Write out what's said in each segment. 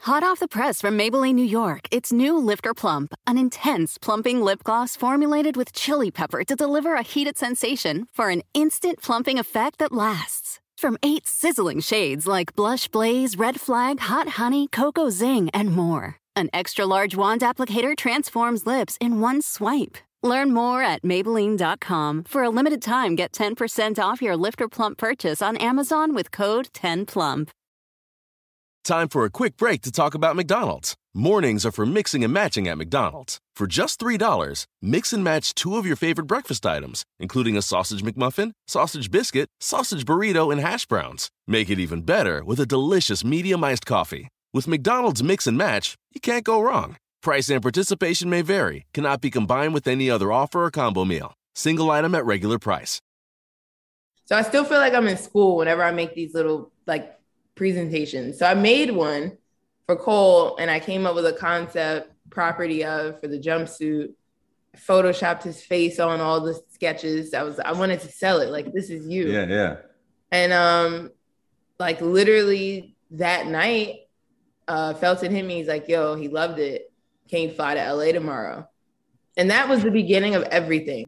Hot off the press from Maybelline, New York, it's new Lifter Plump, an intense plumping lip gloss formulated with chili pepper to deliver a heated sensation for an instant plumping effect that lasts. From 8 sizzling shades like Blush Blaze, Red Flag, Hot Honey, Cocoa Zing, and more. An extra-large wand applicator transforms lips in one swipe. Learn more at Maybelline.com. For a limited time, get 10% off your Lifter Plump purchase on Amazon with code 10PLUMP. Time for a quick break to talk about McDonald's. Mornings are for mixing and matching at McDonald's. For just $3, mix and match 2 of your favorite breakfast items, including a sausage McMuffin, sausage biscuit, sausage burrito, and hash browns. Make it even better with a delicious medium iced coffee. With McDonald's Mix and Match, you can't go wrong. Price and participation may vary. Cannot be combined with any other offer or combo meal. Single item at regular price. So I still feel like I'm in school whenever I make these little presentations. So I made one for Cole and I came up with a concept property for the jumpsuit, photoshopped his face on all the sketches. I wanted to sell it. Like, this is you. Yeah. And literally that night, Felton hit me. He's like, yo, he loved it. Can you fly to LA tomorrow? And that was the beginning of everything.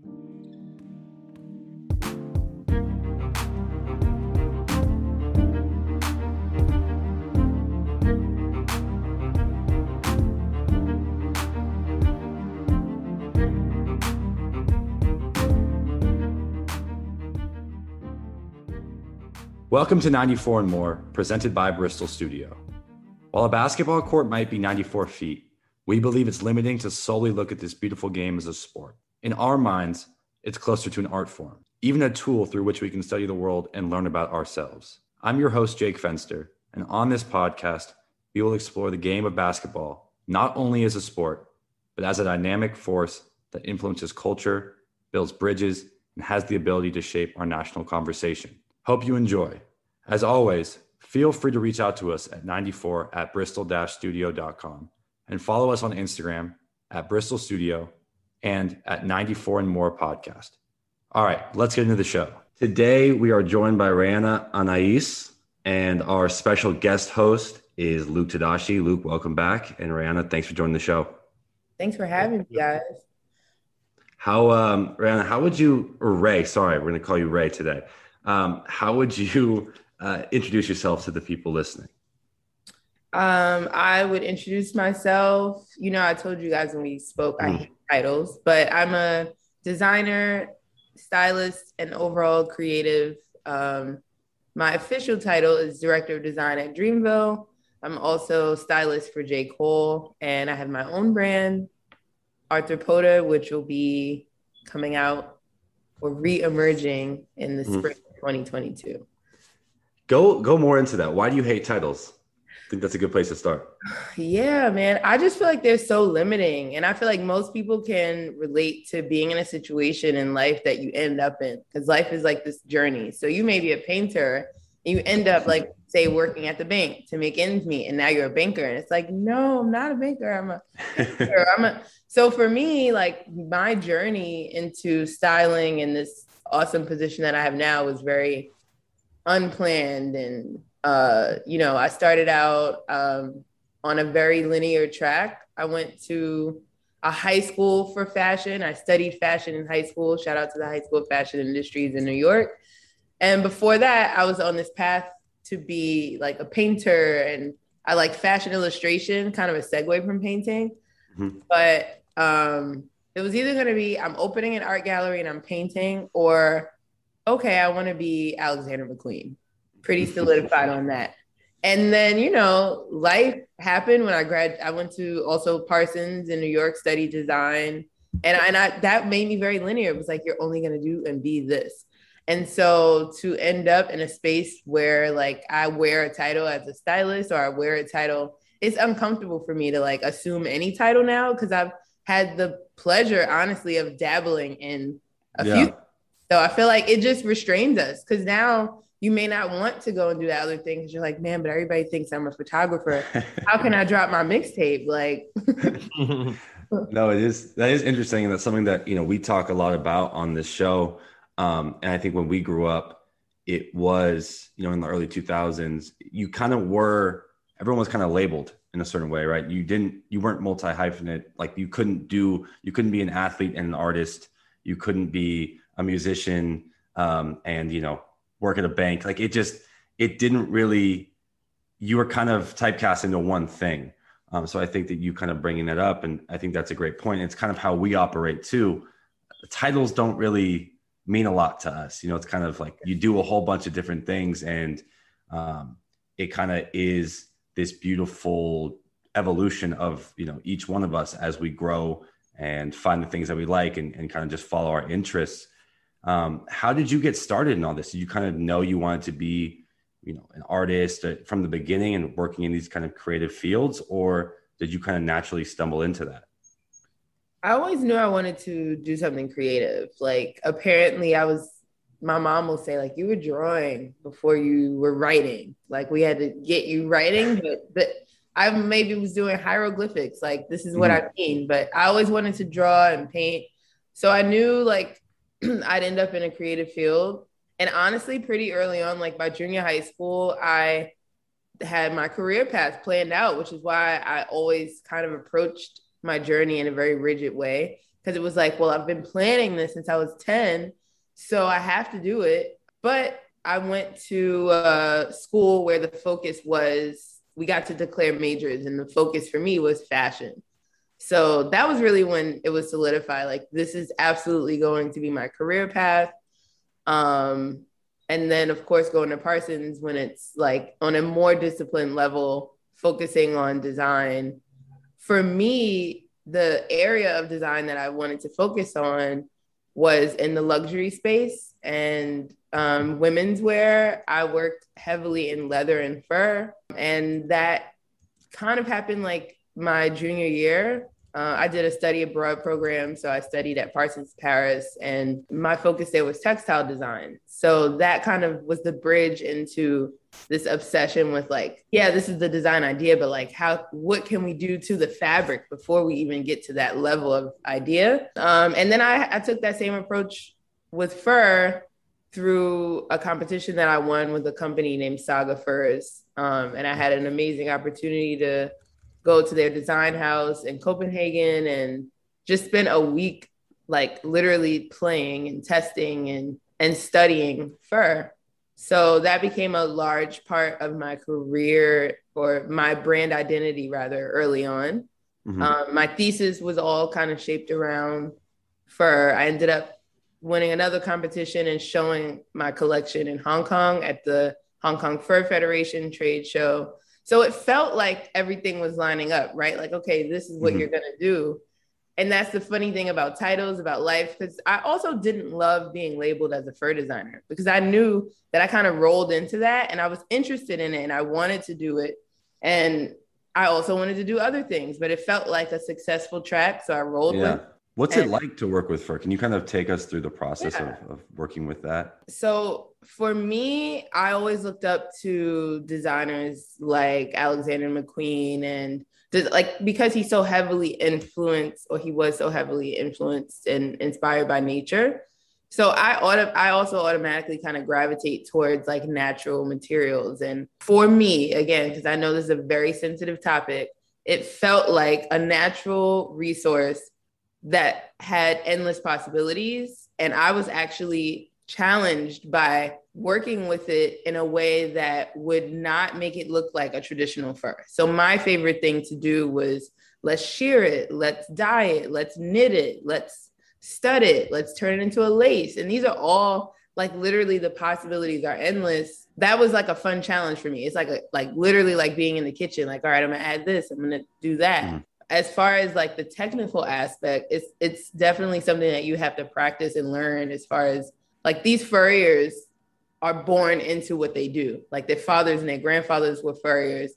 Welcome to 94 and More, presented by Bristol Studio. While a basketball court might be 94 feet, we believe it's limiting to solely look at this beautiful game as a sport. In our minds, it's closer to an art form, even a tool through which we can study the world and learn about ourselves. I'm your host, Jake Fenster, and on this podcast, we will explore the game of basketball, not only as a sport, but as a dynamic force that influences culture, builds bridges, and has the ability to shape our national conversation. Hope you enjoy. As always, feel free to reach out to us at 94@bristol-studio.com and follow us on Instagram at Bristol Studio and at 94 and More Podcast. All right, let's get into the show. Today, we are joined by Rayana Anais, and our special guest host is Luke Tadashi. Luke, welcome back. And Rayana, thanks for joining the show. Thanks for having me, guys. Rayana, how would you, or Ray, sorry, we're going to call you Ray today. How would you introduce yourself to the people listening? I would introduce myself. You know, I told you guys when we spoke, I hate titles, but I'm a designer, stylist, and overall creative. My official title is Director of Design at Dreamville. I'm also stylist for J. Cole, and I have my own brand, Arthropoda, which will be coming out or re-emerging in the spring of 2022. Go more into that. Why do you hate titles? I think that's a good place to start. Yeah, man. I just feel like they're so limiting. And I feel like most people can relate to being in a situation in life that you end up in, because life is like this journey. So you may be a painter and you end up like, say, working at the bank to make ends meet. And now you're a banker. And it's like, no, I'm not a banker. I'm a banker. So for me, like my journey into styling and this awesome position that I have now was very unplanned. And, I started out on a very linear track. I went to a high school for fashion. I studied fashion in high school. Shout out to the High School of Fashion Industries in New York. And before that, I was on this path to be like a painter, and I like fashion illustration, kind of a segue from painting. Mm-hmm. But it was either going to be I'm opening an art gallery and I'm painting, or okay, I want to be Alexander McQueen. Pretty solidified on that. And then, life happened when I went to also Parsons in New York, studied design. And that made me very linear. It was like, you're only going to do and be this. And so to end up in a space where like I wear a title as a stylist, or I wear a title, it's uncomfortable for me to like assume any title now, because I've had the pleasure, honestly, of dabbling in a few. So I feel like it just restrains us, because now you may not want to go and do that other thing because you're like, man, but everybody thinks I'm a photographer. How can I drop my mixtape? Like, no, that is interesting. And that's something that, we talk a lot about on this show. And I think when we grew up, it was, in the early 2000s, you kind of were everyone was kind of labeled in a certain way, right? You weren't multi-hyphenate. Like you couldn't be an athlete and an artist. You couldn't be a musician and, work at a bank. Like it didn't really, you were kind of typecast into one thing. So I think that you kind of bringing that up, and I think that's a great point. It's kind of how we operate too. The titles don't really mean a lot to us. It's kind of like you do a whole bunch of different things, and it kind of is this beautiful evolution of, each one of us as we grow and find the things that we like and kind of just follow our interests. How did you get started in all this? Did you kind of know you wanted to be, an artist from the beginning and working in these kind of creative fields, or did you kind of naturally stumble into that? I always knew I wanted to do something creative. Like apparently my mom will say like, you were drawing before you were writing. Like we had to get you writing, but I maybe was doing hieroglyphics. Like this is what I mean, but I always wanted to draw and paint. So I knew like I'd end up in a creative field. And honestly, pretty early on, like by junior high school, I had my career path planned out, which is why I always kind of approached my journey in a very rigid way. Because it was like, well, I've been planning this since I was 10, so I have to do it. But I went to school where the focus was, we got to declare majors, and the focus for me was fashion. So that was really when it was solidified, like this is absolutely going to be my career path. And then of course going to Parsons when it's like on a more disciplined level, focusing on design. For me, the area of design that I wanted to focus on was in the luxury space and women's wear. I worked heavily in leather and fur, and that kind of happened like my junior year. I did a study abroad program. So I studied at Parsons Paris, and my focus there was textile design. So that kind of was the bridge into this obsession with like, yeah, this is the design idea, but like what can we do to the fabric before we even get to that level of idea? And then I took that same approach with fur through a competition that I won with a company named Saga Furs. And I had an amazing opportunity to go to their design house in Copenhagen and just spend a week, like literally playing and testing and studying fur. So that became a large part of my career, or my brand identity rather, early on. Mm-hmm. My thesis was all kind of shaped around fur. I ended up winning another competition and showing my collection in Hong Kong at the Hong Kong Fur Federation trade show. So it felt like everything was lining up, right? Like, okay, this is what you're going to do. And that's the funny thing about titles, about life, because I also didn't love being labeled as a fur designer, because I knew that I kind of rolled into that and I was interested in it and I wanted to do it. And I also wanted to do other things, but it felt like a successful track. So I rolled with it. What's it like to work with fur? Can you kind of take us through the process of working with that? So for me, I always looked up to designers like Alexander McQueen, and because he's so heavily influenced, or he was so heavily influenced and inspired by nature. So I also automatically kind of gravitate towards like natural materials. And for me, again, because I know this is a very sensitive topic, it felt like a natural resource that had endless possibilities. And I was actually challenged by working with it in a way that would not make it look like a traditional fur. So my favorite thing to do was, let's shear it, let's dye it, let's knit it, let's stud it, let's turn it into a lace. And these are all like, literally the possibilities are endless. That was like a fun challenge for me. It's like literally like being in the kitchen, like, all right, I'm gonna add this, I'm gonna do that. Mm-hmm. As far as like the technical aspect, it's definitely something that you have to practice and learn, as far as like these furriers are born into what they do. Like their fathers and their grandfathers were furriers,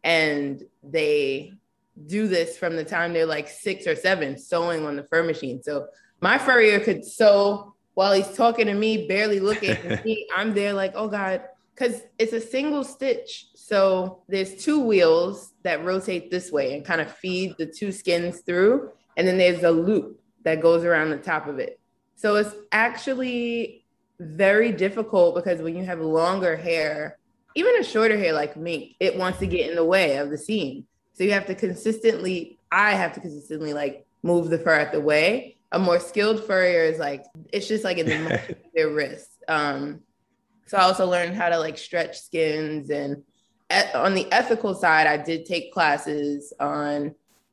and they do this from the time they're like 6 or 7, sewing on the fur machine. So my furrier could sew while he's talking to me, barely looking at me. I'm there like, oh God, because it's a single stitch. So there's 2 wheels that rotate this way and kind of feed the 2 skins through. And then there's a loop that goes around the top of it. So it's actually very difficult, because when you have longer hair even a shorter hair like mink, it wants to get in the way of the scene. So I have to consistently like move the fur out the way. A more skilled furrier is like, it's just like in the motion of their wrists. So I also learned how to like stretch skins, and on the ethical side, I did take classes on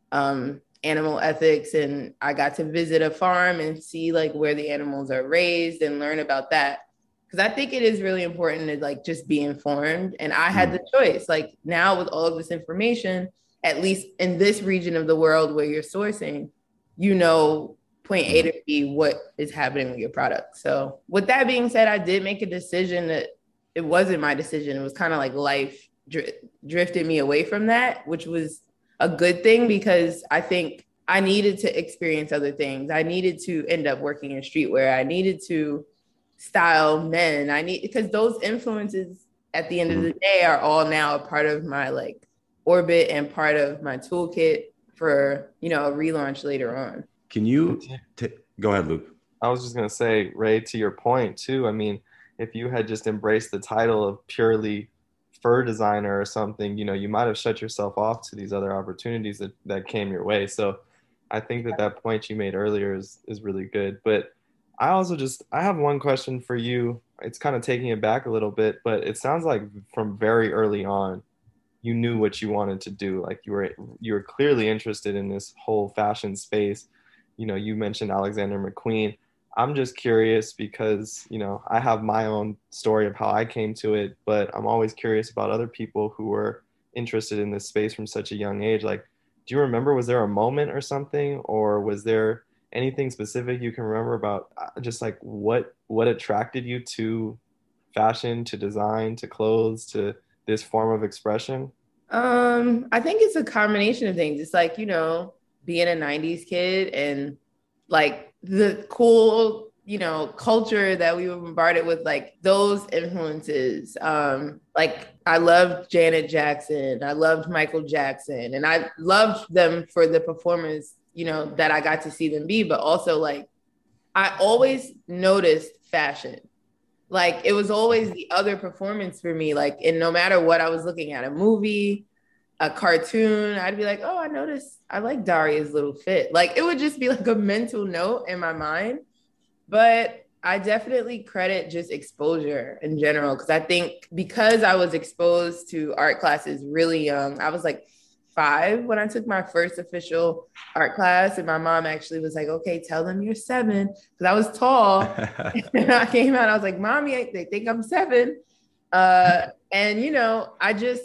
animal ethics, and I got to visit a farm and see like where the animals are raised and learn about that. Because I think it is really important to like just be informed. And I had the choice, like now with all of this information, at least in this region of the world where you're sourcing, you know, point A to B, what is happening with your product. So with that being said, I did make a decision that it wasn't my decision. It was kind of like life drifted me away from that, which was a good thing because I think I needed to experience other things. I needed to end up working in streetwear. I needed to style men. Because those influences at the end of the day are all now a part of my like orbit and part of my toolkit for, you know, a relaunch later on. Can you go ahead, Luke? I was just going to say, Ray, to your point too, I mean, if you had just embraced the title of purely fur designer or something, you know, you might have shut yourself off to these other opportunities that came your way. So I think that point you made earlier is really good. But I have one question for you. It's kind of taking it back a little bit, but it sounds like from very early on, you knew what you wanted to do. Like you were clearly interested in this whole fashion space. You know, you mentioned Alexander McQueen. I'm just curious because, you know, I have my own story of how I came to it, but I'm always curious about other people who were interested in this space from such a young age. Like, do you remember, was there a moment or something, or was there anything specific you can remember about just like what attracted you to fashion, to design, to clothes, to this form of expression? I think it's a combination of things. It's like, you know, being a 90s kid and like the cool, you know, culture that we were bombarded with, like those influences. Like I loved Janet Jackson, I loved Michael Jackson, and I loved them for the performance, you know, that I got to see them be, but also like I always noticed fashion. Like it was always the other performance for me. Like, and no matter what I was looking at, a movie, a cartoon, I'd be like, oh, I noticed I like Daria's little fit. Like it would just be like a mental note in my mind. But I definitely credit just exposure in general. Cause I think because I was exposed to art classes really young, I was like 5 when I took my first official art class. And my mom actually was like, okay, tell them you're 7. Cause I was tall. And I came out, I was like, Mommy, they think I'm 7. And you know, I just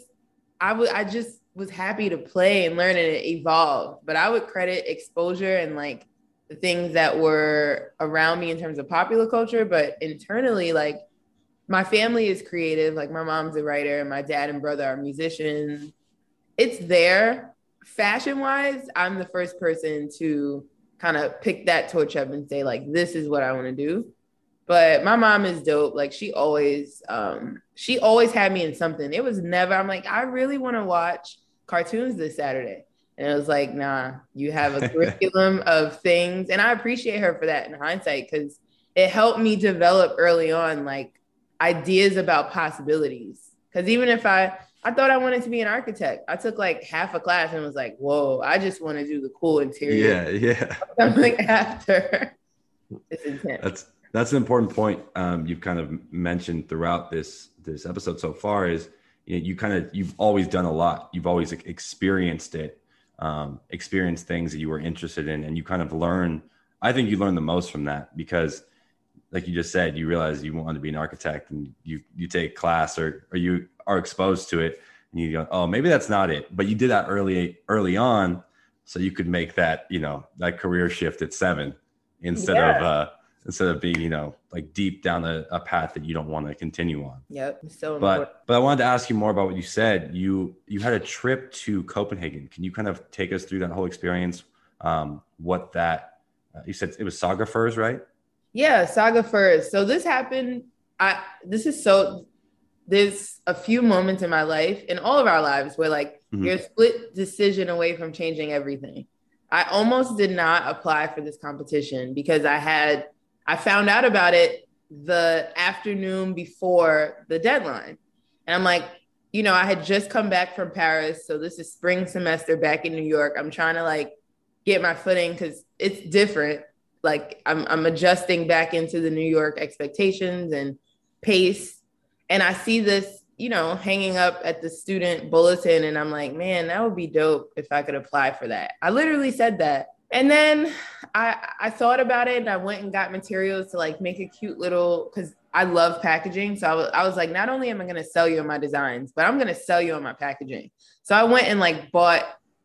was happy to play and learn and evolve, but I would credit exposure and like the things that were around me in terms of popular culture, but internally, like my family is creative. Like my mom's a writer and my dad and brother are musicians. It's there. Fashion wise, I'm the first person to kind of pick that torch up and say like, this is what I want to do. But my mom is dope. Like she always had me in something. It was never, I'm like, I really want to watch cartoons this Saturday. And it was like, nah, you have a curriculum of things. And I appreciate her for that in hindsight, because it helped me develop early on, like ideas about possibilities. Because even if I thought I wanted to be an architect, I took like half a class and was like, whoa, I just want to do the cool interior. Yeah. Something after. It's intense. That's an important point you've kind of mentioned throughout this episode so far is, you know, you've always done a lot. You've always experienced it, experienced things that you were interested in, and you kind of I think you learn the most from that because like you just said, you realize you want to be an architect and you take class or you are exposed to it and you go, oh, maybe that's not it. But you did that early on so you could make that, you know, that career shift at 7 instead of being, you know, like deep down a path that you don't want to continue on. Yep. So but I wanted to ask you more about what you said. You had a trip to Copenhagen. Can you kind of take us through that whole experience? What that you said it was Saga Furs, right? Yeah, Saga Furs. So this happened. There's a few moments in my life, in all of our lives, where like you're a split decision away from changing everything. I almost did not apply for this competition because I found out about it the afternoon before the deadline. And I'm like, you know, I had just come back from Paris. So this is spring semester back in New York. I'm trying to like get my footing because it's different. Like I'm adjusting back into the New York expectations and pace. And I see this, you know, hanging up at the student bulletin. And I'm like, man, that would be dope if I could apply for that. I literally said that. And then I thought about it and I went and got materials to like make a cute little, because I love packaging. So I was like, not only am I going to sell you on my designs, but I'm going to sell you on my packaging. So I went and like bought,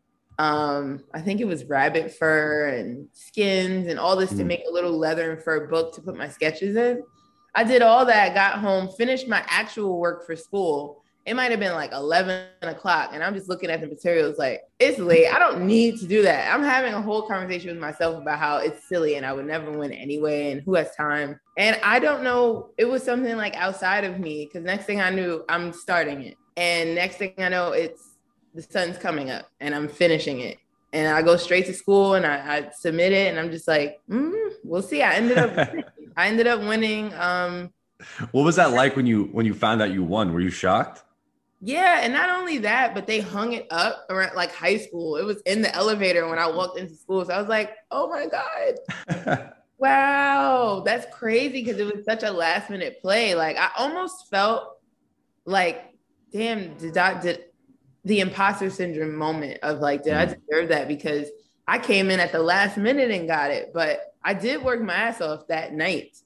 I think it was rabbit fur and skins and all this to make a little leather and fur book to put my sketches in. I did all that, got home, finished my actual work for school. It might have been like 11 o'clock. And I'm just looking at the materials like, it's late. I don't need to do that. I'm having a whole conversation with myself about how it's silly and I would never win anyway. And who has time? And I don't know. It was something like outside of me. Because next thing I knew, I'm starting it. And next thing I know, it's the sun's coming up and I'm finishing it. And I go straight to school and I submit it. And I'm just like, we'll see. I ended up winning. What was that like when you found out you won? Were you shocked? Yeah, and not only that, but they hung it up around like high school. It was in the elevator when I walked into school. So I was like, oh my God. Wow, that's crazy because it was such a last minute play. Like I almost felt like, damn, did the imposter syndrome moment of like, did I deserve that? Because I came in at the last minute and got it, but I did work my ass off that night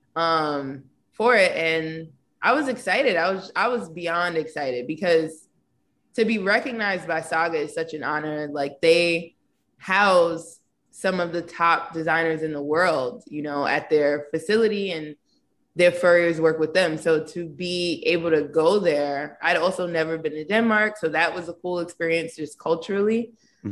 for it. And I was excited. I was beyond excited because to be recognized by Saga is such an honor. Like they house some of the top designers in the world, you know, at their facility and their furriers work with them. So to be able to go there, I'd also never been to Denmark. So that was a cool experience just culturally.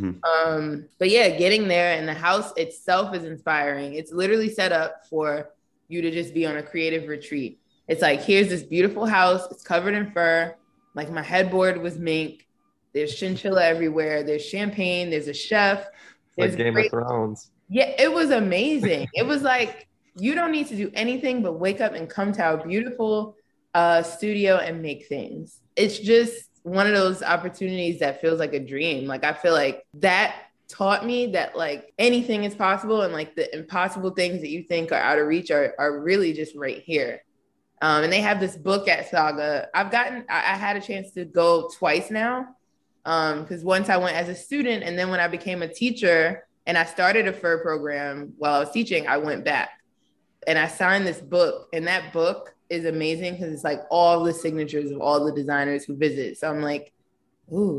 But yeah, getting there and the house itself is inspiring. It's literally set up for you to just be on a creative retreat. It's like, here's this beautiful house. It's covered in fur. Like my headboard was mink. There's chinchilla everywhere. There's champagne. There's a chef. There's like Game of Thrones. Yeah, it was amazing. It was like, you don't need to do anything but wake up and come to our beautiful studio and make things. It's just one of those opportunities that feels like a dream. Like I feel like that taught me that like anything is possible and like the impossible things that you think are out of reach are really just right here. And they have this book at Saga. I had a chance to go twice now. Because once I went as a student and then when I became a teacher and I started a fur program while I was teaching, I went back and I signed this book. And that book is amazing because it's like all the signatures of all the designers who visit. So I'm like, ooh,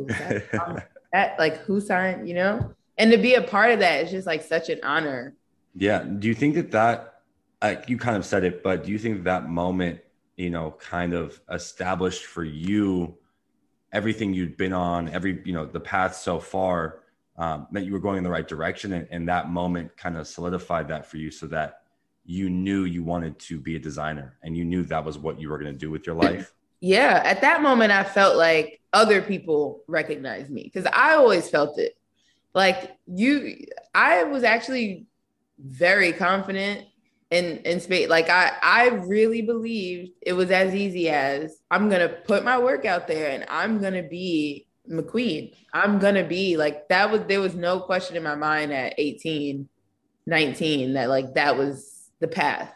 that like who signed, you know? And to be a part of that is just like such an honor. Yeah. Do you think that you kind of said it, but do you think that moment, you know, kind of established for you everything you'd been on, the path so far, that you were going in the right direction, and that moment kind of solidified that for you so that you knew you wanted to be a designer and you knew that was what you were going to do with your life? Yeah. At that moment, I felt like other people recognized me because I always felt it. Like I was actually very confident in space. Like I really believed it was as easy as I'm going to put my work out there and I'm going to be McQueen. I'm going to be like, there was no question in my mind at 18, 19, that like, that was the path.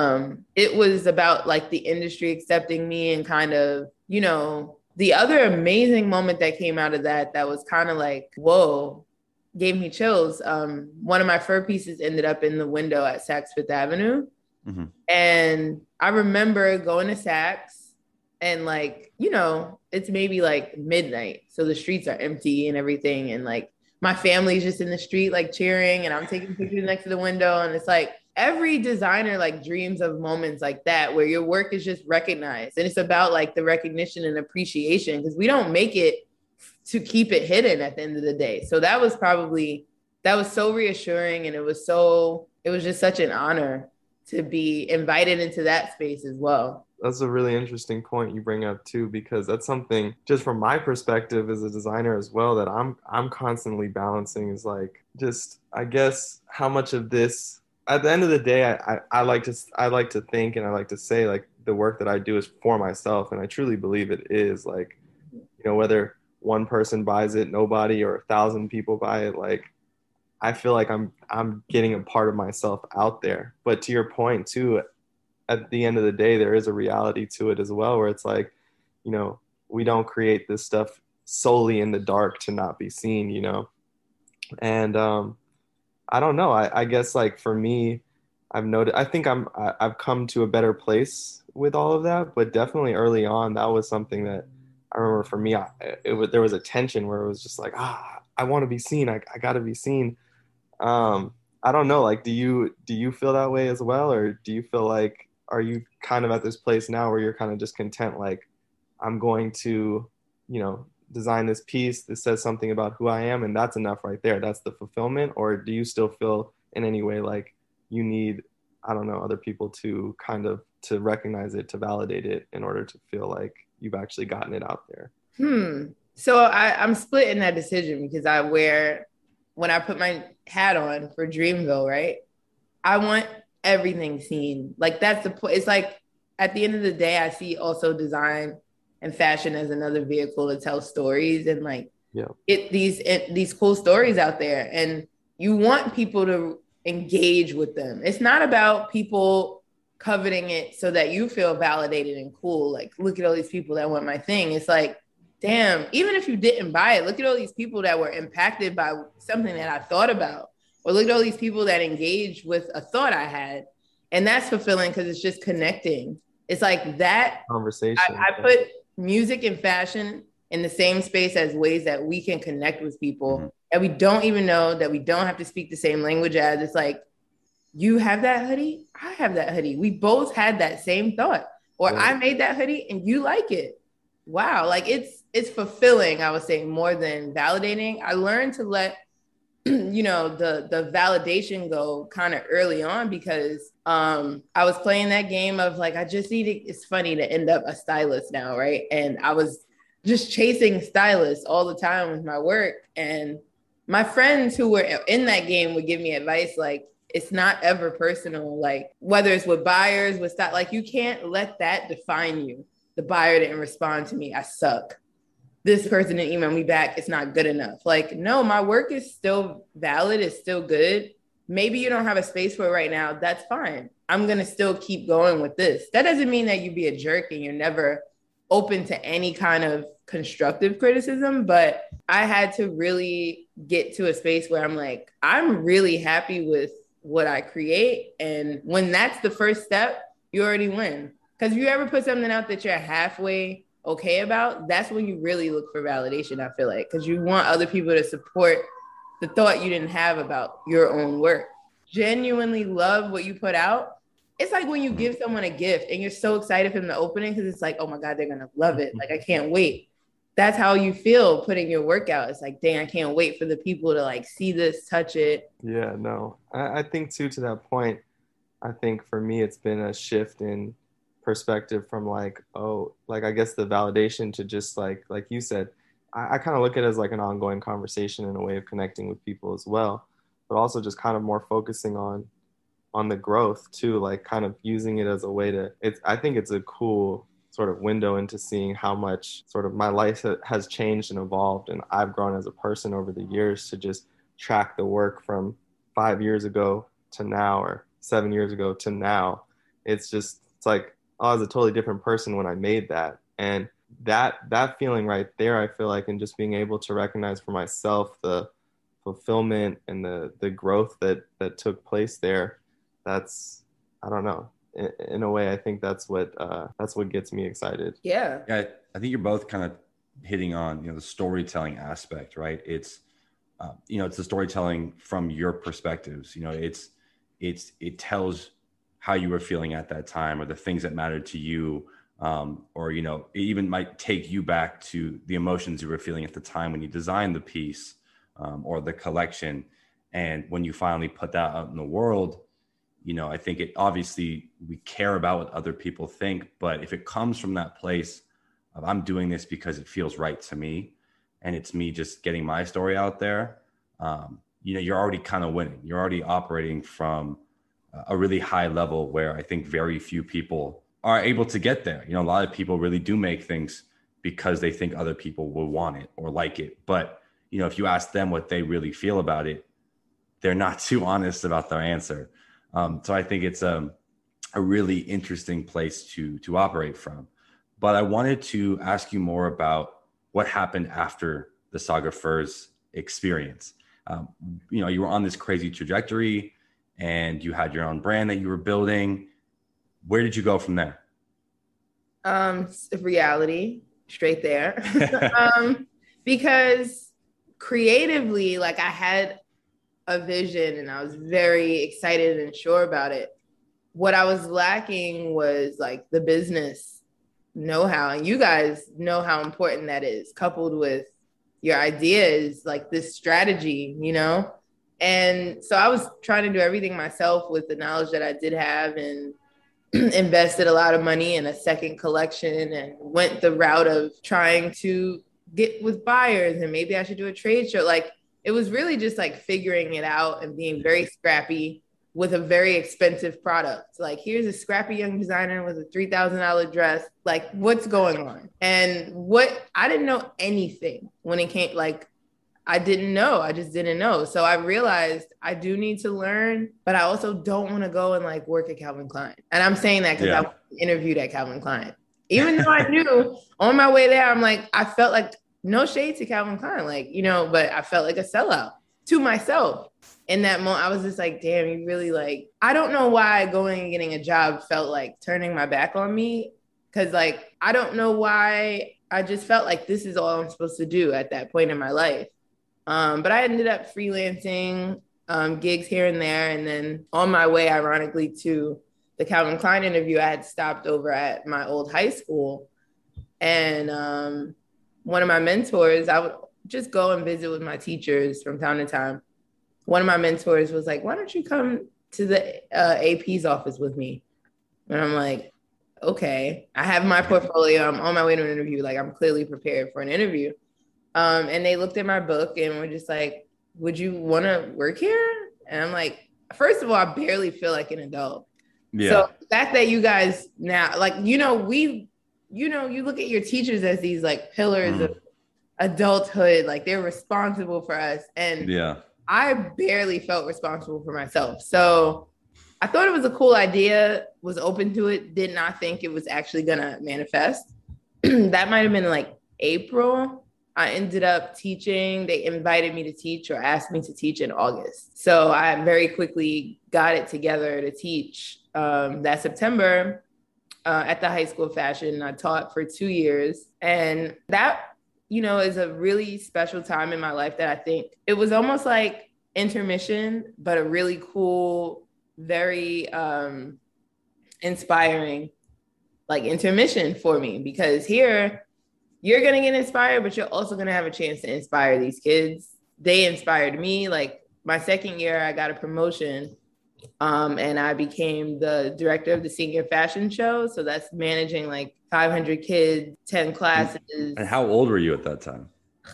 It was about like the industry accepting me and kind of, you know, the other amazing moment that came out of that was kind of like, whoa, gave me chills. One of my fur pieces ended up in the window at Saks Fifth Avenue. Mm-hmm. And I remember going to Saks and like, you know, it's maybe like midnight. So the streets are empty and everything. And like my family's just in the street, like cheering, and I'm taking pictures next to the window. And it's like every designer like dreams of moments like that where your work is just recognized. And it's about like the recognition and appreciation because we don't make it to keep it hidden at the end of the day. So that was so reassuring. And it was just such an honor to be invited into that space as well. That's a really interesting point you bring up too, because that's something just from my perspective as a designer as well, that I'm constantly balancing is like, just, I guess how much of this, at the end of the day, I like to think, and I like to say like the work that I do is for myself. And I truly believe it is. Like, whether one person buys it, nobody, or 1,000 people buy it, like, I feel like I'm getting a part of myself out there. But to your point too, at the end of the day, there is a reality to it as well, where it's like, we don't create this stuff solely in the dark to not be seen, And I don't know. I guess, like, for me, I think I've come to a better place with all of that, but definitely early on, that was something that I remember for me, there was a tension where it was just like, I want to be seen. I got to be seen. I don't know. Like, do you feel that way as well? Or do you feel like, are you kind of at this place now where you're kind of just content? Like, I'm going to, design this piece that says something about who I am, and that's enough right there. That's the fulfillment. Or do you still feel in any way like you need, I don't know, other people to kind of to recognize it, to validate it in order to feel like you've actually gotten it out there? So I'm split in that decision, because when I put my hat on for Dreamville, right, I want everything seen. Like, that's the point. It's like, at the end of the day, I see also design and fashion as another vehicle to tell stories and like get these cool stories out there. And you want people to engage with them. It's not about people coveting it so that you feel validated and cool. Like, look at all these people that want my thing. It's like, damn, even if you didn't buy it, look at all these people that were impacted by something that I thought about, or look at all these people that engaged with a thought I had. And that's fulfilling, because it's just connecting. It's like that conversation. I put music and fashion in the same space as ways that we can connect with people that we don't even know, that we don't have to speak the same language as. It's like, you have that hoodie, I have that hoodie. We both had that same thought. Or I made that hoodie and you like it. Wow. Like, it's fulfilling, I would say, more than validating. I learned to let the validation go kind of early on, because I was playing that game of like, it's funny to end up a stylist now, right? And I was just chasing stylists all the time with my work. And my friends who were in that game would give me advice like, it's not ever personal. Like, whether it's with buyers, with stuff, like, you can't let that define you. The buyer didn't respond to me, I suck. This person didn't email me back, it's not good enough. Like, no, my work is still valid, it's still good. Maybe you don't have a space for it right now, that's fine. I'm gonna still keep going with this. That doesn't mean that you be a jerk and you're never open to any kind of constructive criticism, but I had to really get to a space where I'm like, I'm really happy with what I create. And when that's the first step, you already win. Because if you ever put something out that you're halfway okay about, that's when you really look for validation, I feel like, because you want other people to support the thought you didn't have about your own work. Genuinely love what you put out. It's like when you give someone a gift and you're so excited for them to open it, because it's like, oh my God, they're gonna love it. Like, I can't wait. That's how you feel putting your work out. It's like, dang, I can't wait for the people to like see this, touch it. Yeah, no, I think too, to that point, I think for me, it's been a shift in perspective from like, I guess the validation to just like you said, I kind of look at it as like an ongoing conversation and a way of connecting with people as well, but also just kind of more focusing on the growth too, like kind of using it as a way to, I think it's a cool sort of window into seeing how much sort of my life has changed and evolved. And I've grown as a person over the years to just track the work from 5 years ago to now, or 7 years ago to now. It's like, I was a totally different person when I made that. And that feeling right there, I feel like, and just being able to recognize for myself the fulfillment and the growth that took place there, that's, I don't know, in a way, I think that's what gets me excited. Yeah, I think you're both kind of hitting on, the storytelling aspect, right? It's it's the storytelling from your perspectives. It tells how you were feeling at that time, or the things that mattered to you, or it even might take you back to the emotions you were feeling at the time when you designed the piece, or the collection. And when you finally put that out in the world, I think it obviously, we care about what other people think, but if it comes from that place of, I'm doing this because it feels right to me, and it's me just getting my story out there, you're already kind of winning. You're already operating from a really high level where I think very few people are able to get there. You know, a lot of people really do make things because they think other people will want it or like it. But, you know, if you ask them what they really feel about it, they're not too honest about their answer. So I think it's a really interesting place to operate from. But I wanted to ask you more about what happened after the Saga Furs experience. You know, you were on this crazy trajectory and you had your own brand that you were building. Where did you go from there? Reality, straight there. Because creatively, like I had a vision and I was very excited and sure about it. What I was lacking was like the business know-how. And you guys know how important that is, coupled with your ideas, like this strategy, you know? And so I was trying to do everything myself with the knowledge that I did have, and invested a lot of money in a second collection and went the route of trying to get with buyers and maybe I should do a trade show. Like it was really just like figuring it out and being very scrappy with a very expensive product. Like here's a scrappy young designer with a $3,000 dress. Like what's going on? And I didn't know anything when it came, like I didn't know. I just didn't know. So I realized I do need to learn, but I also don't want to go and like work at Calvin Klein. And I'm saying that because I interviewed at Calvin Klein. Even though I knew on my way there, I'm like, I felt like no shade to Calvin Klein, like, you know, but I felt like a sellout to myself. In that moment, I was just like, damn, you really like, I don't know why going and getting a job felt like turning my back on me. Cause like, I don't know why. I just felt like this is all I'm supposed to do at that point in my life. But I ended up freelancing gigs here and there. And then on my way, ironically, to the Calvin Klein interview, I had stopped over at my old high school. And one of my mentors, I would just go and visit with my teachers from time to time. One of my mentors was like, why don't you come to the AP's office with me? And I'm like, okay, I have my portfolio. I'm on my way to an interview. Like I'm clearly prepared for an interview. And they looked at my book and were just like, would you want to work here? And I'm like, first of all, I barely feel like an adult. Yeah. So the fact that you guys now, like, you know, you look at your teachers as these like pillars of adulthood, like they're responsible for us. And I barely felt responsible for myself. So I thought it was a cool idea, was open to it, did not think it was actually going to manifest. That might've been like April. I ended up teaching. They invited me to teach or asked me to teach in August. So I very quickly got it together to teach that September at the High School of Fashion. I taught for 2 years. And that, you know, is a really special time in my life that I think it was almost like intermission, but a really cool, very inspiring like intermission for me, because here, you're going to get inspired, but you're also going to have a chance to inspire these kids. They inspired me. Like my second year, I got a promotion and I became the director of the senior fashion show. So that's managing like 500 kids, 10 classes. And how old were you at that time?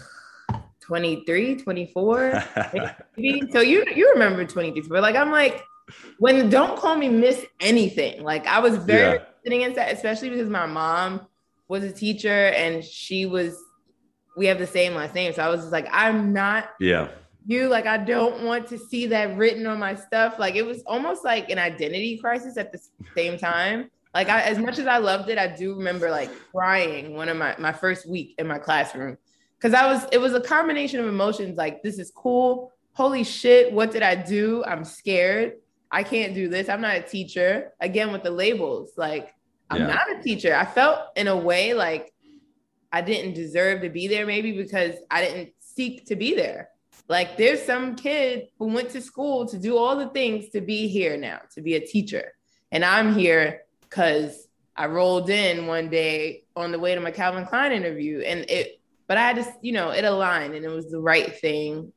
23, 24. Maybe. So you remember 23, but like, I'm like, don't call me Miss anything. Like I was very sitting inside, especially because my mom was a teacher and we have the same last name. So I was just like, I'm not you. Like, I don't want to see that written on my stuff. Like, it was almost like an identity crisis at the same time. Like, as much as I loved it, I do remember like crying one of my first week in my classroom. Cause it was a combination of emotions. Like, this is cool. Holy shit. What did I do? I'm scared. I can't do this. I'm not a teacher. Again, with the labels, like, I'm not a teacher. I felt in a way like I didn't deserve to be there, maybe because I didn't seek to be there. Like there's some kid who went to school to do all the things to be here now, to be a teacher. And I'm here because I rolled in one day on the way to my Calvin Klein interview but I had to, you know, it aligned and it was the right thing.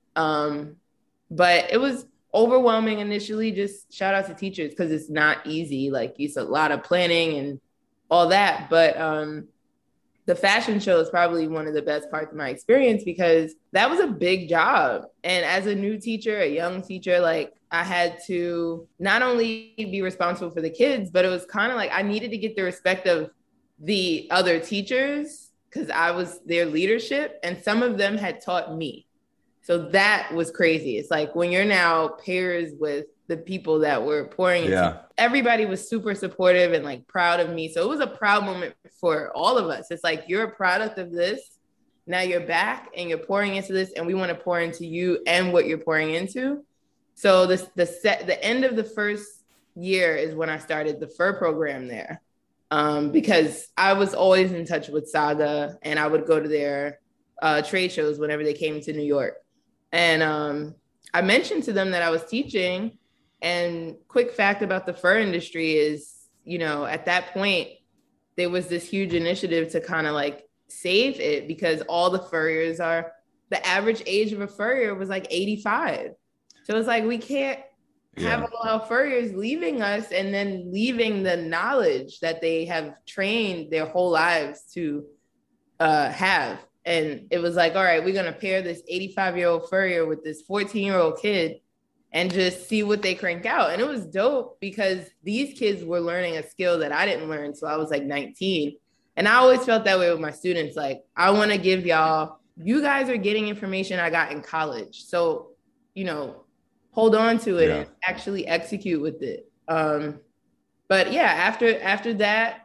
But it was overwhelming initially. Just shout out to teachers because it's not easy. Like it's a lot of planning and all that. But the fashion show is probably one of the best parts of my experience because that was a big job. And as a new teacher, a young teacher, like I had to not only be responsible for the kids, but it was kind of like I needed to get the respect of the other teachers because I was their leadership, and some of them had taught me. So that was crazy. It's like when you're now peers with the people that were pouring into, everybody was super supportive and like proud of me. So it was a proud moment for all of us. It's like, you're a product of this. Now you're back and you're pouring into this, and we want to pour into you and what you're pouring into. So the end of the first year is when I started the FUR program there, because I was always in touch with Saga, and I would go to their trade shows whenever they came to New York. And I mentioned to them that I was teaching. And quick fact about the fur industry is, you know, at that point, there was this huge initiative to kind of like save it, because all the furriers the average age of a furrier was like 85. So it's like, we can't have all our furriers leaving us and then leaving the knowledge that they have trained their whole lives to have. And it was like, all right, we're going to pair this 85-year-old furrier with this 14-year-old kid and just see what they crank out. And it was dope because these kids were learning a skill that I didn't learn until I was like 19. And I always felt that way with my students. Like, I want to give you guys are getting information I got in college. So, you know, hold on to it and actually execute with it. But yeah, after that,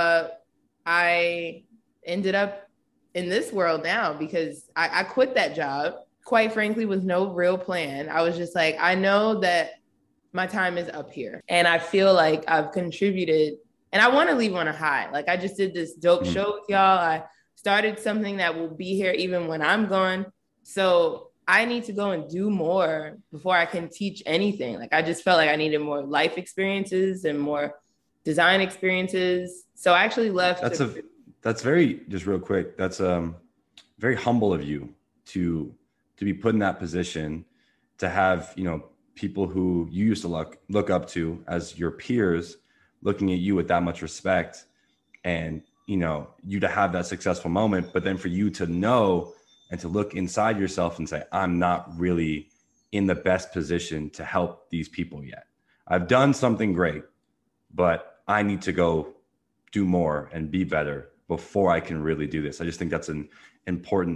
I ended up in this world now because I quit that job, quite frankly, with no real plan. I was just like, I know that my time is up here and I feel like I've contributed and I want to leave on a high. Like, I just did this dope show with y'all. I started something that will be here even when I'm gone. So I need to go and do more before I can teach anything. Like, I just felt like I needed more life experiences and more design experiences. So I actually left. That's very, just real quick, that's very humble of you to be put in that position, to have, you know, people who you used to look up to as your peers looking at you with that much respect, and, you know, you to have that successful moment, but then for you to know and to look inside yourself and say, I'm not really in the best position to help these people yet. I've done something great, but I need to go do more and be better before I can really do this. I just think that's an important,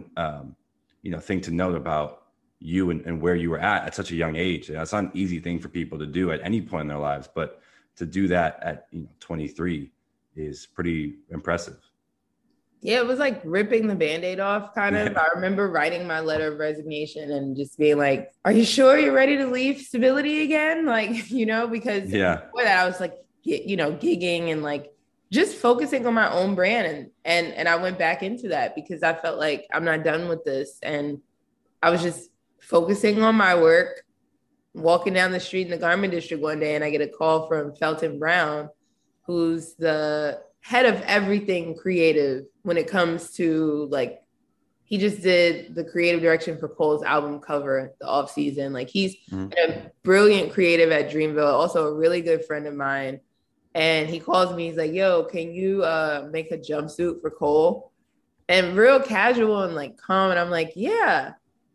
thing to note about you and where you were at such a young age. It's not an easy thing for people to do at any point in their lives, but to do that at 23 is pretty impressive. Yeah, it was like ripping the Band-Aid off, kind of. I remember writing my letter of resignation and just being like, are you sure you're ready to leave stability again? Like, because before that I was like, gigging and like just focusing on my own brand. And I went back into that because I felt like I'm not done with this. And I was just focusing on my work, walking down the street in the garment district one day, and I get a call from Felton Brown, who's the head of everything creative when it comes to, like, he just did the creative direction for Cole's album cover the off season. Like, he's a brilliant creative at Dreamville, also a really good friend of mine. And he calls me, he's like, yo, can you make a jumpsuit for Cole? And real casual and like calm. And I'm like, yeah,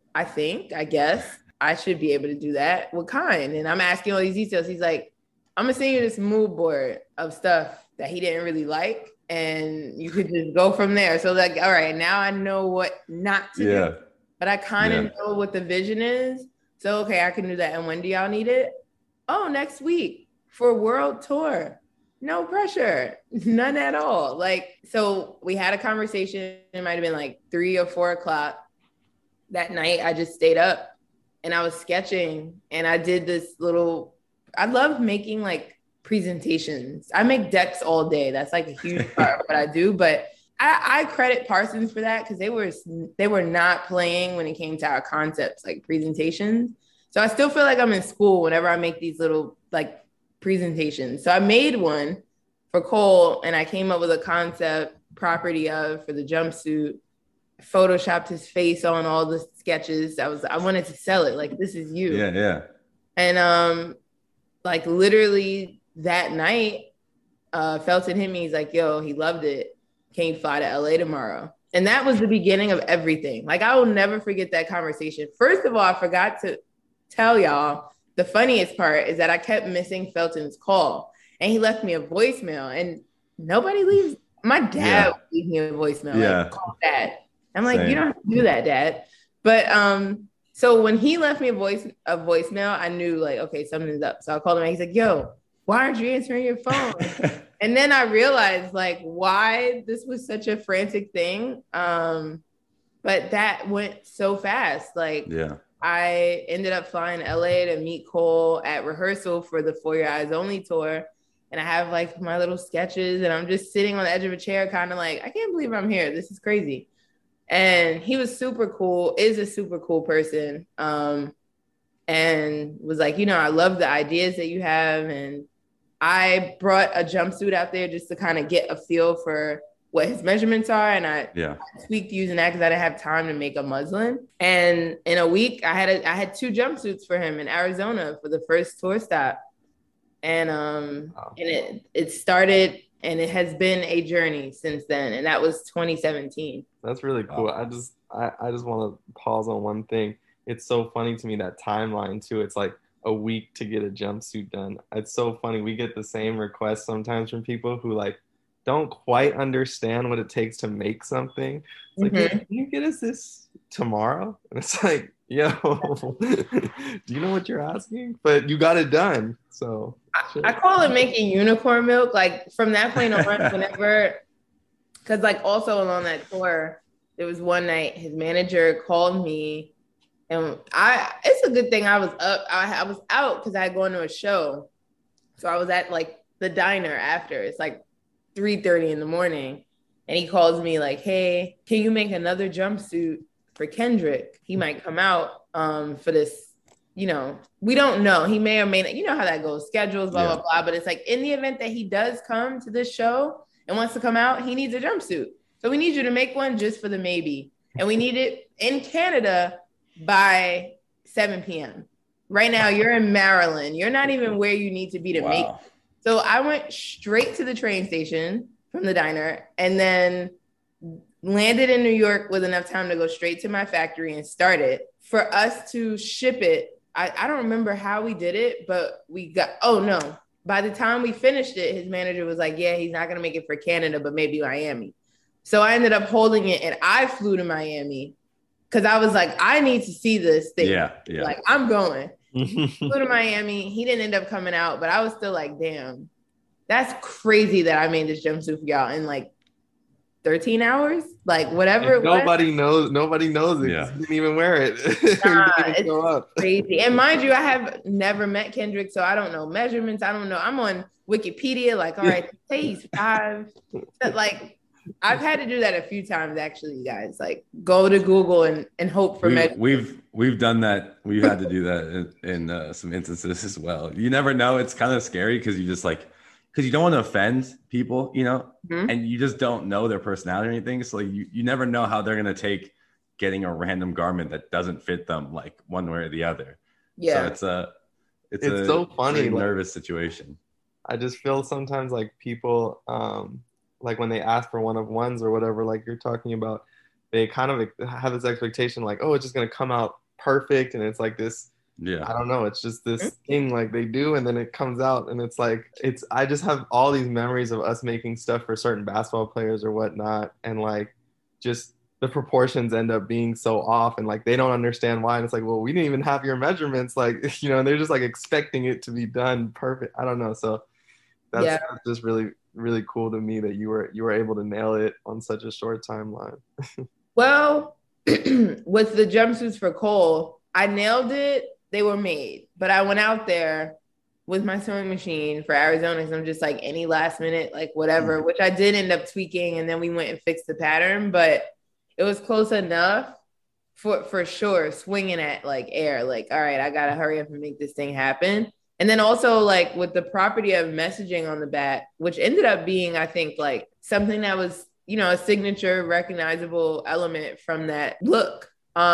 I guess I should be able to do that. What kind? And I'm asking all these details. He's like, I'm gonna send you this mood board of stuff that he didn't really like, and you could just go from there. So like, all right, now I know what not to do, but I kind of know what the vision is. So, okay, I can do that. And when do y'all need it? Oh, next week for world tour. No pressure, none at all. Like, so we had a conversation. It might've been like 3 or 4 o'clock that night. I just stayed up and I was sketching, and I did this I love making like presentations. I make decks all day. That's like a huge part of what I do, but I credit Parsons for that because they were not playing when it came to our concepts, like presentations. So I still feel like I'm in school whenever I make these little like presentations. So I made one for Cole, and I came up with a concept property for the jumpsuit, photoshopped his face on all the sketches. I wanted to sell it. Like, this is you. Yeah. And like literally that night, Felton hit me. He's like, yo, he loved it. Can you fly to LA tomorrow? And that was the beginning of everything. Like, I will never forget that conversation. First of all, I forgot to tell y'all the funniest part is that I kept missing Felton's call, and he left me a voicemail, and nobody leaves. My dad would leave me a voicemail, like, call Dad. I'm like, you don't have to do that, Dad. But so when he left me a voicemail, I knew like, okay, something's up. So I called him and he's like, yo, why aren't you answering your phone? And then I realized like why this was such a frantic thing. But that went so fast. Like, I ended up flying to LA to meet Cole at rehearsal for the For Your Eyes Only tour. And I have like my little sketches and I'm just sitting on the edge of a chair, kind of like, I can't believe I'm here. This is crazy. And he was super cool, is a super cool person. And was like, I love the ideas that you have. And I brought a jumpsuit out there just to kind of get a feel for what his measurements are. And I tweaked using that because I didn't have time to make a muslin. And in a week, I had 2 jumpsuits for him in Arizona for the first tour stop. And and it started, and it has been a journey since then. And that was 2017. That's really cool. I just want to pause on one thing. It's so funny to me, that timeline too. It's like a week to get a jumpsuit done. It's so funny. We get the same requests sometimes from people who like don't quite understand what it takes to make something. It's like, can you get us this tomorrow? And it's like, yo, do you know what you're asking? But you got it done. So I call it making unicorn milk. Like from that point on, whenever, because like also along that tour, there was one night his manager called me, and it's a good thing I was up. I was out because I had gone to a show, so I was at like the diner after. It's like 3:30 in the morning, and he calls me like, "Hey, can you make another jumpsuit for Kendrick? He might come out for this." We don't know. He may or may not, you know how that goes, schedules, blah, blah, blah. But it's like in the event that he does come to this show and wants to come out, he needs a jumpsuit. So we need you to make one just for the maybe. And we need it in Canada by 7 p.m. Right now, you're in Maryland. You're not even where you need to be to make it. So I went straight to the train station from the diner and then landed in New York with enough time to go straight to my factory and start it. For us to ship it, I don't remember how we did it, but by the time we finished it, his manager was like, yeah, he's not going to make it for Canada, but maybe Miami. So I ended up holding it, and I flew to Miami because I was like, I need to see this thing. Like, I'm going. He flew to Miami. He didn't end up coming out, but I was still like, damn, that's crazy that I made this jumpsuit for y'all in like 13 hours, like whatever. Nobody knows it. Yeah. He didn't even wear it. It's crazy. And mind you, I have never met Kendrick, so I don't know measurements. I don't know. I'm on Wikipedia, like, all right, say he's 5. But like, I've had to do that a few times, actually, you guys. Like, go to Google and hope for measurements. We've done that. We've had to do that in some instances as well. You never know. It's kind of scary because you just like, because you don't want to offend people, and you just don't know their personality or anything. So like, you never know how they're going to take getting a random garment that doesn't fit them, like one way or the other. Yeah. So it's so funny, nervous situation. I just feel sometimes like people, like when they ask for one-of-ones or whatever, like you're talking about, they kind of have this expectation like, oh, it's just going to come out perfect. And it's like this, I don't know. It's just this thing like they do, and then it comes out, and it's like I just have all these memories of us making stuff for certain basketball players or whatnot, and like just the proportions end up being so off, and like they don't understand why. And it's like, well, we didn't even have your measurements, like and they're just like expecting it to be done perfect. I don't know. So that's just really, really cool to me that you were able to nail it on such a short timeline. Well, with the jumpsuits for Cole, I nailed it. They were made, but I went out there with my sewing machine for Arizona because I'm just like any last minute, like whatever, which I did end up tweaking, and then we went and fixed the pattern, but it was close enough for sure, swinging at like air, like, all right, I got to hurry up and make this thing happen. And then also like with the property of messaging on the back, which ended up being, I think, like something that was, a signature recognizable element from that look.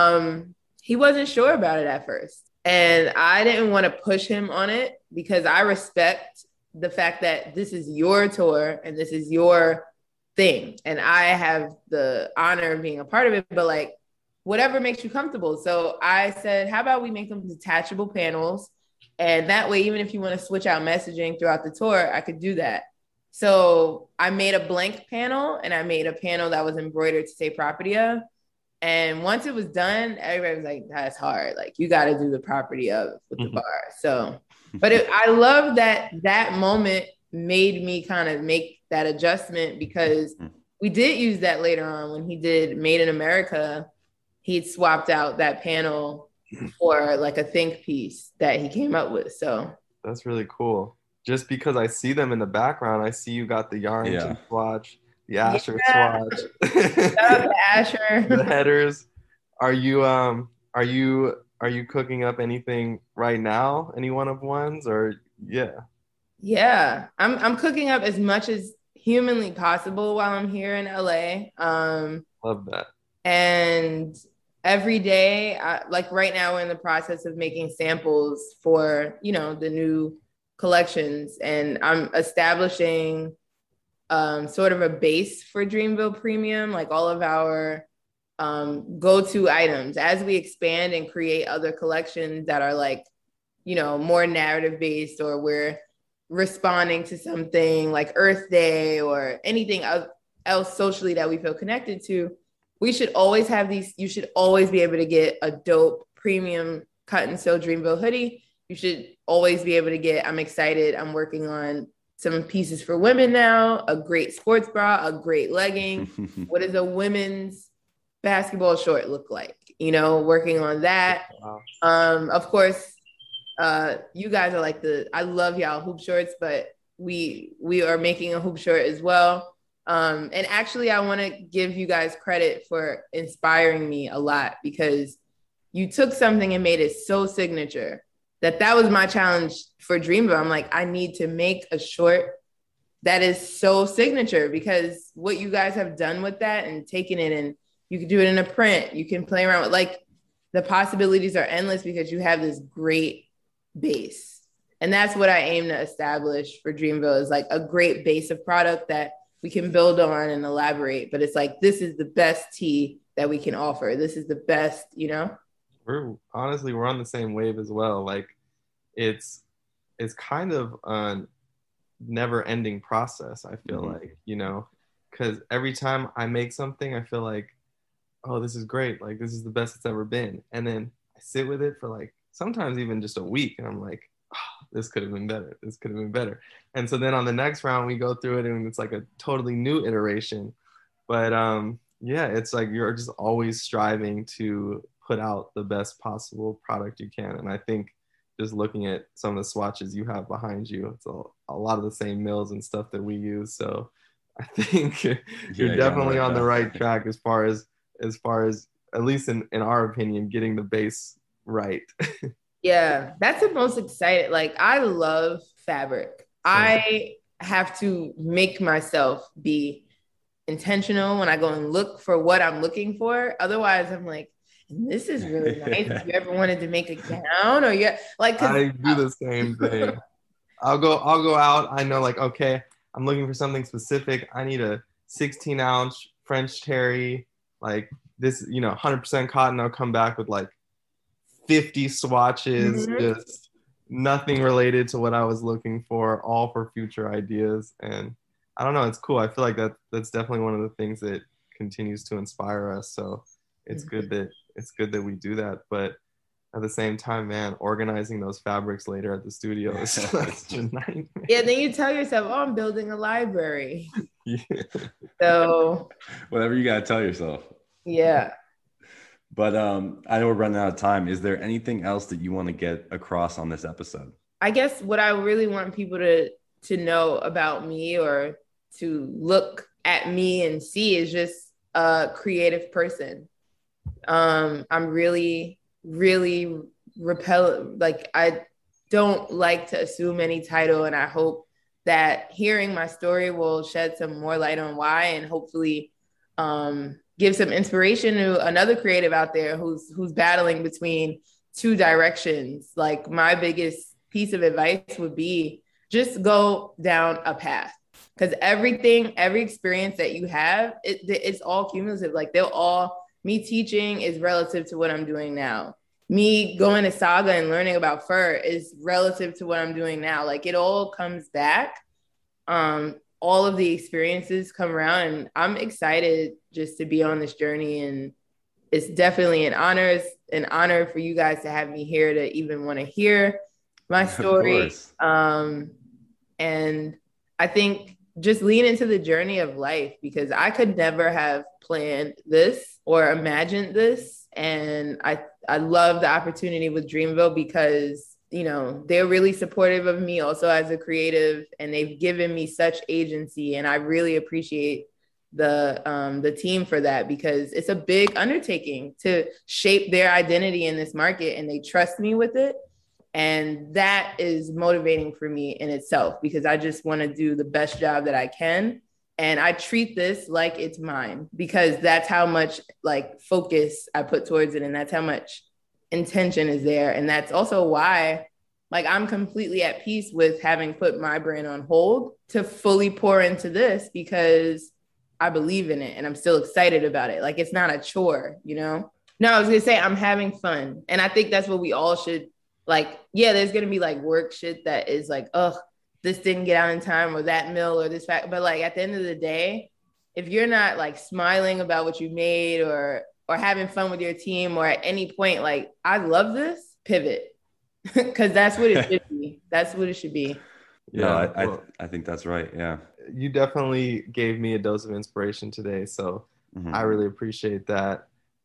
He wasn't sure about it at first. And I didn't want to push him on it because I respect the fact that this is your tour and this is your thing. And I have the honor of being a part of it, but like whatever makes you comfortable. So I said, how about we make them detachable panels? And that way, even if you want to switch out messaging throughout the tour, I could do that. So I made a blank panel, and I made a panel that was embroidered to say property of. And once it was done, everybody was like, that's hard. Like, you got to do the property of with the bar. So, but I love that moment made me kind of make that adjustment, because we did use that later on when he did Made in America. He'd swapped out that panel for like a think piece that he came up with. So that's really cool. Just because I see them in the background, I see you got the Yarrington swatch, the Asher swatch. Shout out to Asher. The headers. Are you cooking up anything right now? Any one of ones or Yeah, I'm cooking up as much as humanly possible while I'm here in LA. Love that. And every day, like right now, we're in the process of making samples for, the new collections. And I'm establishing sort of a base for Dreamville Premium, like all of our go-to items as we expand and create other collections that are like, more narrative based, or we're responding to something like Earth Day or anything else socially that we feel connected to. We should always have these. You should always be able to get a dope premium cut and sew Dreamville hoodie. You should always be able to get, I'm excited, I'm working on some pieces for women now, a great sports bra, a great legging. What does a women's basketball short look like? Working on that. Wow. Of course, you guys are like I love y'all hoop shorts, but we are making a hoop short as well. And actually, I want to give you guys credit for inspiring me a lot, because you took something and made it so signature that was my challenge for Dreamville. I'm like, I need to make a short that is so signature, because what you guys have done with that and taken it, and you can do it in a print, you can play around with, like, the possibilities are endless because you have this great base. And that's what I aim to establish for Dreamville, is like a great base of product that we can build on and elaborate. But it's like, this is the best tea that we can offer. This is the best, We're on the same wave as well. Like, it's kind of a never ending process. I feel like, because every time I make something, I feel like, oh, this is great. Like, this is the best it's ever been. And then I sit with it for like, sometimes even just a week. And I'm like, oh, this could have been better. This could have been better. And so then on the next round, we go through it and it's like a totally new iteration. But it's like, you're just always striving to put out the best possible product you can. And I think just looking at some of the swatches you have behind you, it's a lot of the same mills and stuff that we use. So I think you're definitely on the right track as far as at least in our opinion, getting the base right. Yeah, that's the most exciting. Like, I love fabric. I have to make myself be intentional when I go and look for what I'm looking for. Otherwise, I'm like, this is really nice. If you ever wanted to make a gown, or I do the same thing. I'll go out. I know, like, okay, I'm looking for something specific. I need a 16-ounce French terry, like this, 100% cotton. I'll come back with like 50 swatches, just nothing related to what I was looking for, all for future ideas. And I don't know, it's cool. I feel like that's definitely one of the things that continues to inspire us. So it's good that we do that. But at the same time, man, organizing those fabrics later at the studio is such a nightmare. Yeah, then you tell yourself, oh, I'm building a library. Yeah. So whatever you gotta tell yourself. Yeah. But I know we're running out of time. Is there anything else that you want to get across on this episode? I guess what I really want people to know about me, or to look at me and see, is just a creative person. I'm really, really repellent. Like, I don't like to assume any title, and I hope that hearing my story will shed some more light on why, and hopefully give some inspiration to another creative out there who's battling between two directions. Like, my biggest piece of advice would be just go down a path, because every experience that you have, it's all cumulative. Like, me teaching is relative to what I'm doing now. me going to Saga and learning about fur is relative to what I'm doing now. Like it all comes back. All of the experiences come around, and I'm excited just to be on this journey. And it's definitely an honor. It's an honor for you guys to have me here to even want to hear my story. And I think just lean into the journey of life, because I could never have planned this or imagined this. And I love the opportunity with Dreamville because, you know, they're really supportive of me also as a creative, and they've given me such agency. And I really appreciate the team for that, because it's a big undertaking to shape their identity in this market, and they trust me with it. And that is motivating for me in itself, because I just want to do the best job that I can. And I treat this like it's mine, because that's how much like focus I put towards it. And that's how much intention is there. And that's also why like I'm completely at peace with having put my brand on hold to fully pour into this, because I believe in it and I'm still excited about it. Like it's not a chore, you know? No, I was going to say I'm having fun. And I think that's what we all should like. Yeah, there's going to be like work shit that is like, oh, this didn't get out in time, or that mill, or this fact. But like at the end of the day, if you're not like smiling about what you made or having fun with your team, or at any point, like, I love this, pivot. Because that's what it should be. That's what it should be. Yeah, no, I think that's right. Yeah. You definitely gave me a dose of inspiration today. So I really appreciate that.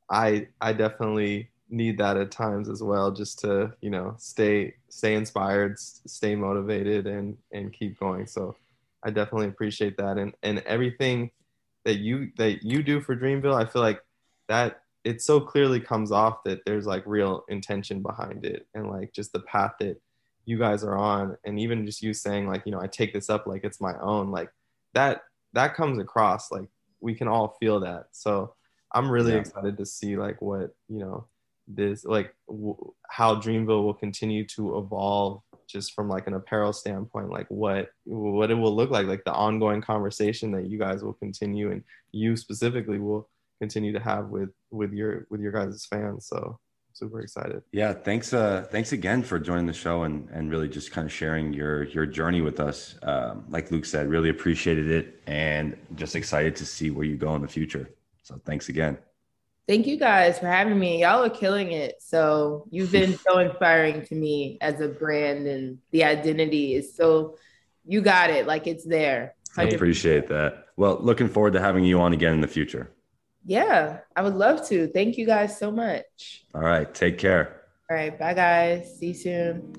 I definitely need that at times as well, just to, you know, stay inspired, stay motivated, and keep going. So I definitely appreciate that. And everything that you do for Dreamville, I feel like that it so clearly comes off that there's like real intention behind it, and like just the path that you guys are on. And even just you saying like, you know, I take this up like it's my own, like that comes across. Like we can all feel that. So I'm really excited to see like what, you know, this like how Dreamville will continue to evolve, just from like an apparel standpoint, like what it will look like the ongoing conversation that you guys will continue, and you specifically will continue to have with your guys' fans. So super excited. Yeah, thanks again for joining the show and really just kind of sharing your journey with us. Like Luke said, really appreciated it, and just excited to see where you go in the future. So thanks again. Thank you guys for having me. Y'all are killing it. So you've been so inspiring to me as a brand, and the identity is so, you got it. Like it's there. 100%. I appreciate that. Well, looking forward to having you on again in the future. Yeah, I would love to. Thank you guys so much. All right. Take care. All right. Bye guys. See you soon.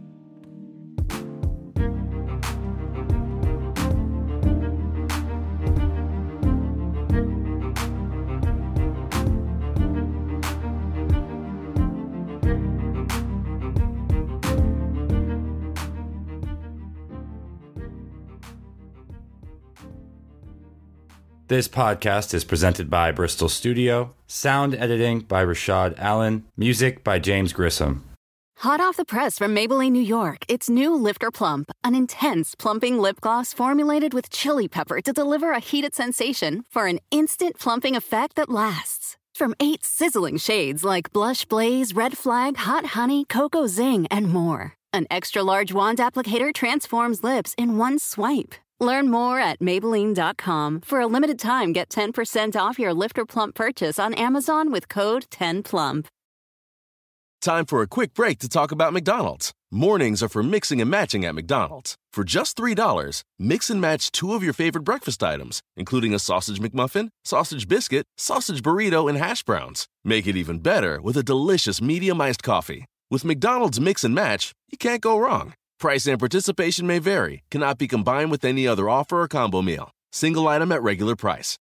This podcast is presented by Bristol Studio. Sound editing by Rashad Allen. Music by James Grissom. Hot off the press from Maybelline, New York, it's new Lifter Plump, an intense plumping lip gloss formulated with chili pepper to deliver a heated sensation for an instant plumping effect that lasts. From 8 sizzling shades like Blush Blaze, Red Flag, Hot Honey, Cocoa Zing, and more. An extra large wand applicator transforms lips in one swipe. Learn more at Maybelline.com. For a limited time, get 10% off your Lifter Plump purchase on Amazon with code 10PLUMP. Time for a quick break to talk about McDonald's. Mornings are for mixing and matching at McDonald's. For just $3, mix and match 2 of your favorite breakfast items, including a sausage McMuffin, sausage biscuit, sausage burrito, and hash browns. Make it even better with a delicious medium iced coffee. With McDonald's Mix and Match, you can't go wrong. Price and participation may vary. Cannot be combined with any other offer or combo meal. Single item at regular price.